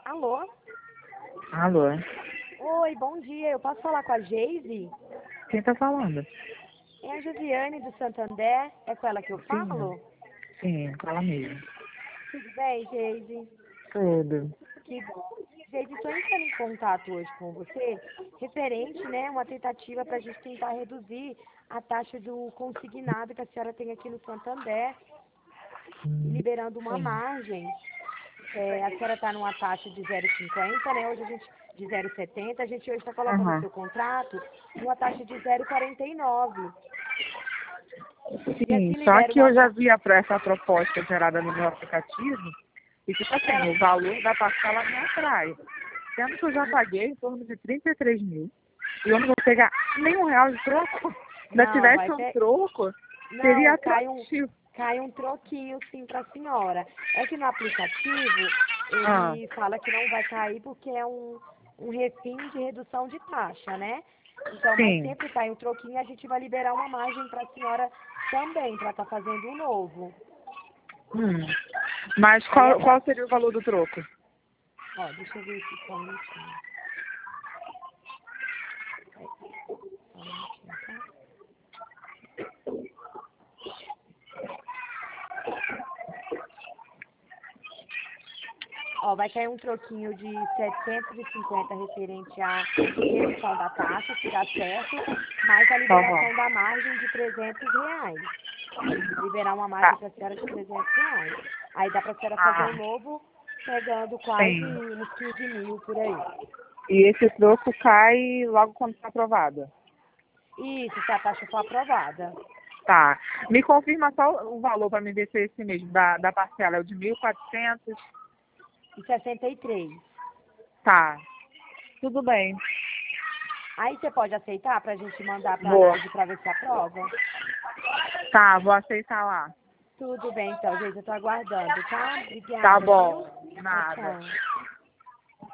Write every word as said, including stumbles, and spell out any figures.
Alô? Alô? Oi, bom dia. Eu posso falar com a Geise? Quem tá falando? É a Josiane do Santander. É com ela que eu Sim. falo? Sim, fala mesmo. Tudo bem, Geise? Tudo. Que bom. Geise, estou entrando em contato hoje com você, referente, né, uma tentativa para a gente tentar reduzir a taxa do consignado que a senhora tem aqui no Santander, liberando uma Sim. margem. É, a senhora está numa taxa de zero vírgula cinquenta, né? Hoje a gente de zero vírgula setenta, a gente hoje está colocando o Aham. seu contrato numa taxa de zero vírgula quarenta e nove. E Sim, assim só libera que uma eu já margem. vi a- essa proposta gerada no meu aplicativo e, tipo assim, Ela... o valor da parcela me atrai. Sendo que eu já paguei em torno de trinta e três mil e eu não vou pegar nenhum real de troco. Se ainda Não, vai tivesse um ter. troco, seria Não, cai um, atrativo. cai um troquinho sim para a senhora. É que no aplicativo Ah, ele fala que não vai cair porque é um, um refim de redução de taxa, né? Então, mas sim. sempre cai um troquinho e a gente vai liberar uma margem para a senhora também, para estar fazendo um novo. Hum. Mas Aí qual, essa, qual seria o valor do troco? ó, deixa eu ver aqui só um minutinho. Aí, só um minutinho, tá? Ó, vai cair um troquinho de setecentos e cinquenta referente à redução da taxa, se dá certo, mais a Tá bom. liberação da margem de trezentos reais. Liberar uma margem Tá. para a senhora de trezentos reais. Aí dá para a senhora fazer Ah, um novo, pegando quase sim. uns quinze mil por aí. E esse troco cai logo quando está aprovado. Isso, se a taxa for aprovada. Tá. Me confirma só o valor para me ver se é esse mesmo, da, da parcela. É o de mil e quatrocentos. E sessenta e três. Tá. Tudo bem. Aí você pode aceitar para a gente mandar para Vou. análise para ver se aprova? Tá, vou aceitar lá. Tudo bem, então, gente. Eu estou aguardando, tá? Tá Obrigada, viu? bom. Tchau, Nada. tchau.